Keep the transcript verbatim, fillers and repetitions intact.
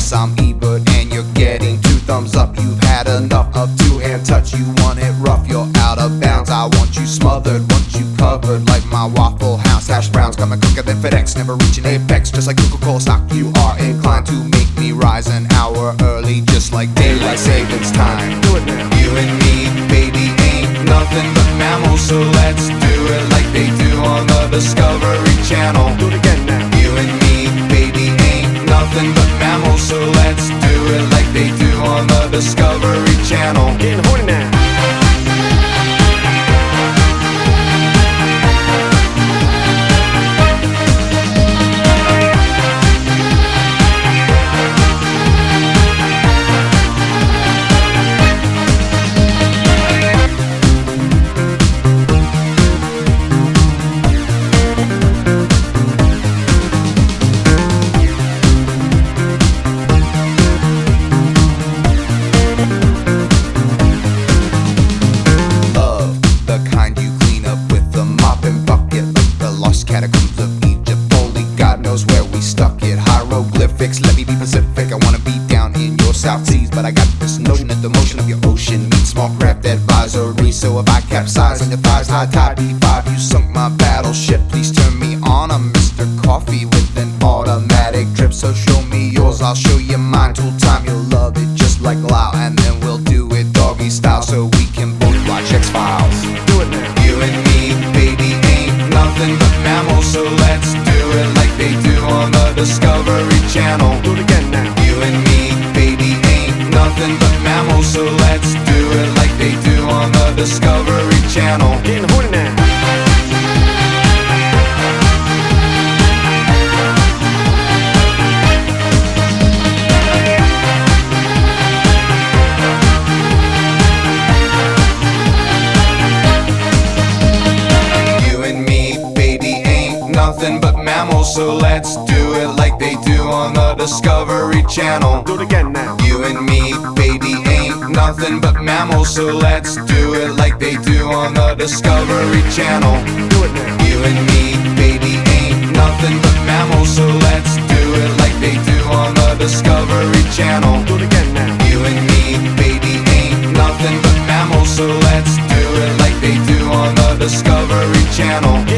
Yes, I'm Ebert and you're getting two thumbs up. You've had enough of two-hand touch. You want it rough, you're out of bounds. I want you smothered, want you covered like my Waffle House hash browns. Coming quicker than FedEx, never reaching apex. Just like Coca-Cola stock, you are inclined to make me rise an hour early, just like daylight savings time. Do it now. You and me, baby, ain't nothing but mammals, so let's do it like they do on the Discovery Channel. Do it again now. You and me, baby, ain't nothing but mammals, so let's do it like they do on the Discovery Channel. Getting horny now. Catacombs of Egypt, only God knows where we stuck it. Hieroglyphics, let me be Pacific. I wanna be down in your South Seas, but I got this notion that the motion of your ocean means small craft advisory. So if I capsize on your thighs, high tide B five, you sunk my battleship. Please turn me on. I'm Mister Coffee with an automatic drip. So show me yours, I'll show you mine. Tool time, you'll love it just like Lao, and then we'll do it doggy style so we can both watch X-Files. Do it now. You and me, baby, ain't nothing but mammals, so let's do it like they do on the Discovery Channel. Do it again now. You and me, baby, ain't nothing but mammals, so let's do it like they do on the Discovery Channel. Getting horny now. Nothing but mammals, so let's do it like they do on the Discovery Channel. Do it again now. You and me, baby, ain't nothing but mammals, so let's do it like they do on the Discovery Channel. Do it now. You and me, baby, ain't nothing but mammals, so let's do it like they do on the Discovery Channel. Do it again now. You and me, baby, ain't nothing but mammals, so let's do it like they do on the Discovery Channel.